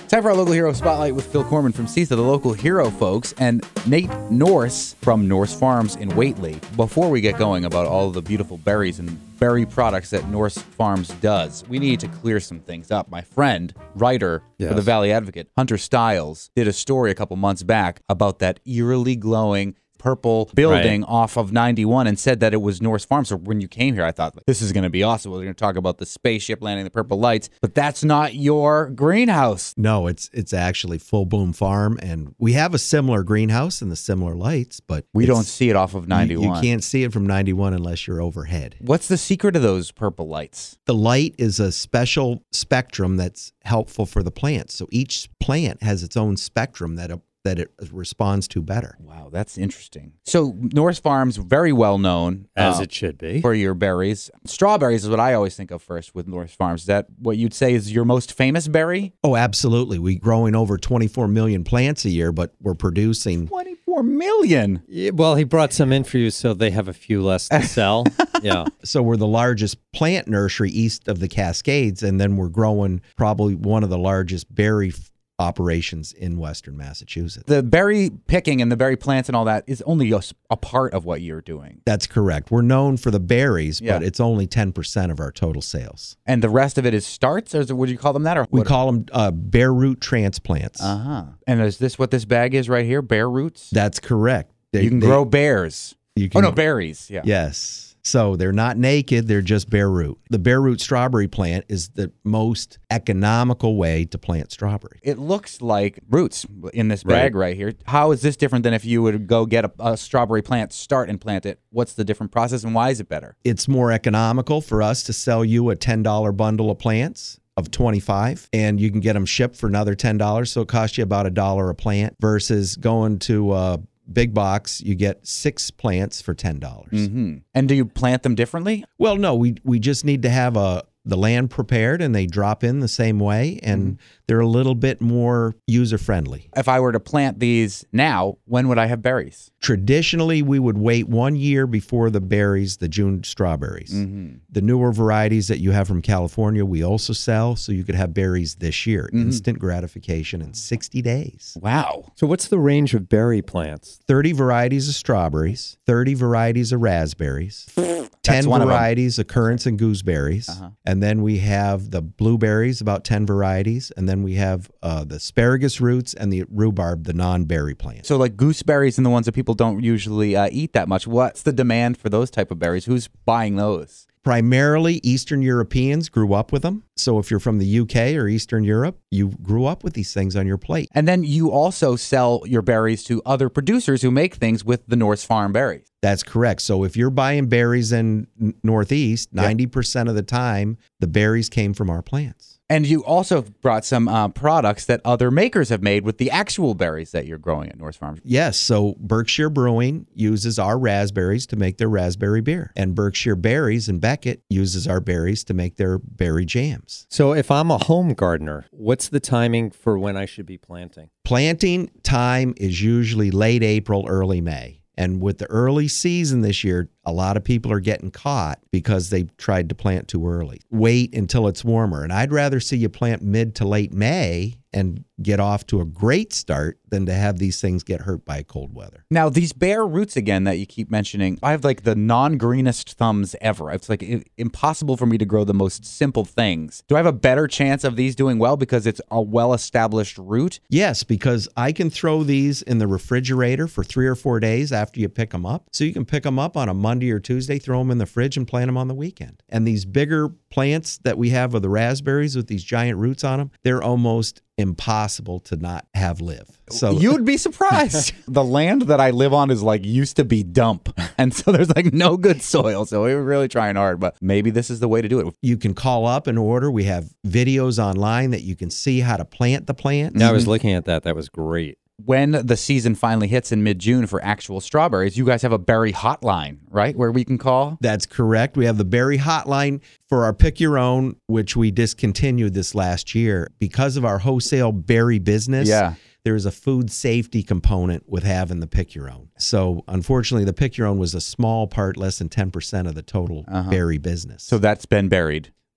Time for our local hero spotlight with Phil Corman from CISA, the local hero, folks, and Nate Norse from Norse Farms in Whately. Before we get going about all the beautiful berries and berry products that Norse Farms does, we need to clear some things up. My friend, writer for the Valley Advocate, Hunter Stiles, did a story a couple months back about that eerily glowing purple building off of 91 and said that it was Norse Farms. So when you came here, I thought, this is going to be awesome. We're going to talk about the spaceship landing the purple lights, but that's not your greenhouse. No, it's actually Full Bloom Farm, and we have a similar greenhouse and the similar lights, but we don't see it off of 91. You can't see it from 91 unless you're overhead. What's the secret of those purple lights? The light is a special spectrum that's helpful for the plants. So each plant has its own spectrum that it responds to better. Wow, that's interesting. So Norse Farms, very well known. As it should be. For your berries. Strawberries is what I always think of first with Norse Farms. Is that what you'd say is your most famous berry? Oh, absolutely. We're growing over 24 million plants a year, but we're producing... 24 million? Yeah, well, he brought some in for you so they have a few less to sell. Yeah. So we're the largest plant nursery east of the Cascades, and then we're growing probably one of the largest berry operations in Western Massachusetts. The berry picking and the berry plants and all that is only a part of what you're doing. That's correct. We're known for the berries, but it's only 10% of our total sales. And the rest of it is starts, or would you call them that? Or we call them bare root transplants. Uh-huh. And is this what this bag is right here, bare roots? That's correct. You can grow bears. Berries. Yeah. Yes. So they're not naked, they're just bare root. The bare root strawberry plant is the most economical way to plant strawberries. It looks like roots in this bag right here. How is this different than if you would go get a strawberry plant, start and plant it? What's the different process and why is it better? It's more economical for us to sell you a $10 bundle of plants of 25, and you can get them shipped for another $10, so it costs you about $1 a plant versus going to big box, you get 6 plants for $10. Mm-hmm. And do you plant them differently? Well, no, we just need to have the land prepared, and they drop in the same way, and they're a little bit more user-friendly. If I were to plant these now, when would I have berries? Traditionally, we would wait 1 year before the berries, the June strawberries. Mm-hmm. The newer varieties that you have from California, we also sell, so you could have berries this year. Instant gratification in 60 days. Wow. So what's the range of berry plants? 30 varieties of strawberries, 30 varieties of raspberries, 10 varieties of currants and gooseberries, and then we have the blueberries, about 10 varieties, and then we have the asparagus roots and the rhubarb, the non-berry plants. So like gooseberries and the ones that people don't usually eat that much, what's the demand for those type of berries? Who's buying those? Primarily Eastern Europeans grew up with them. So if you're from the UK or Eastern Europe, you grew up with these things on your plate. And then you also sell your berries to other producers who make things with the Norse Farm berries. That's correct. So if you're buying berries in Northeast, 90% of the time, the berries came from our plants. And you also brought some products that other makers have made with the actual berries that you're growing at Norse Farms. Yes. So Berkshire Brewing uses our raspberries to make their raspberry beer. And Berkshire Berries in Beckett uses our berries to make their berry jams. So if I'm a home gardener, what's the timing for when I should be planting? Planting time is usually late April, early May. And with the early season this year, a lot of people are getting caught because they tried to plant too early. Wait until it's warmer. And I'd rather see you plant mid to late May and get off to a great start than to have these things get hurt by cold weather. Now, these bare roots again that you keep mentioning, I have like the non-greenest thumbs ever. It's like impossible for me to grow the most simple things. Do I have a better chance of these doing well because it's a well-established root? Yes, because I can throw these in the refrigerator for 3 or 4 days after you pick them up. So you can pick them up on a Monday or Tuesday, throw them in the fridge and plant them on the weekend. And these bigger plants that we have of the raspberries with these giant roots on them, they're almost impossible to not have live. So you'd be surprised. The land that I live on is like used to be dump. And so there's like no good soil. So we were really trying hard, but maybe this is the way to do it. You can call up and order. We have videos online that you can see how to plant the plants. I was looking at that. That was great. When the season finally hits in mid-June for actual strawberries, you guys have a berry hotline, right, where we can call? That's correct. We have the berry hotline for our Pick Your Own, which we discontinued this last year. Because of our wholesale berry business, there is a food safety component with having the Pick Your Own. So unfortunately, the Pick Your Own was a small part, less than 10% of the total berry business. So that's been buried.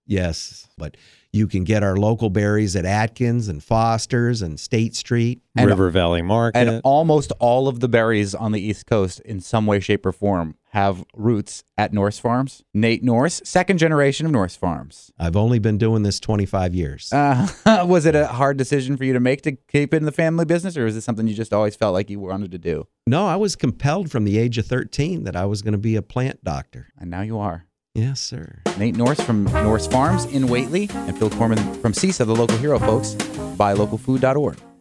Yes, but you can get our local berries at Atkins and Foster's and State Street. And- River Valley Market. And almost all of the berries on the East Coast, in some way, shape, or form, have roots at Norse Farms. Nate Norse, second generation of Norse Farms. I've only been doing this 25 years. Was it a hard decision for you to make to keep it in the family business, or was it something you just always felt like you wanted to do? No, I was compelled from the age of 13 that I was going to be a plant doctor. And now you are. Yes, sir. Nate Norse from Norse Farms in Whately, and Phil Corman from CISA, the local hero, folks. BuyLocalFood.org.